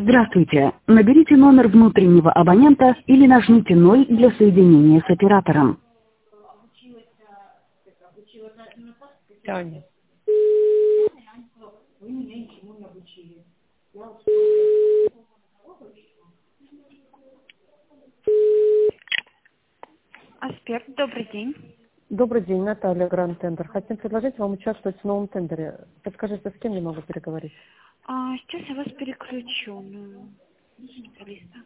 Здравствуйте. Наберите номер внутреннего абонента или нажмите 0 для соединения с оператором. Таня. Аспект, добрый день. Добрый день, Наталья, Гранд Тендер. Хотим предложить вам участвовать в новом тендере. Подскажите, с кем я могу переговорить? Сейчас я вас переключу на специалиста.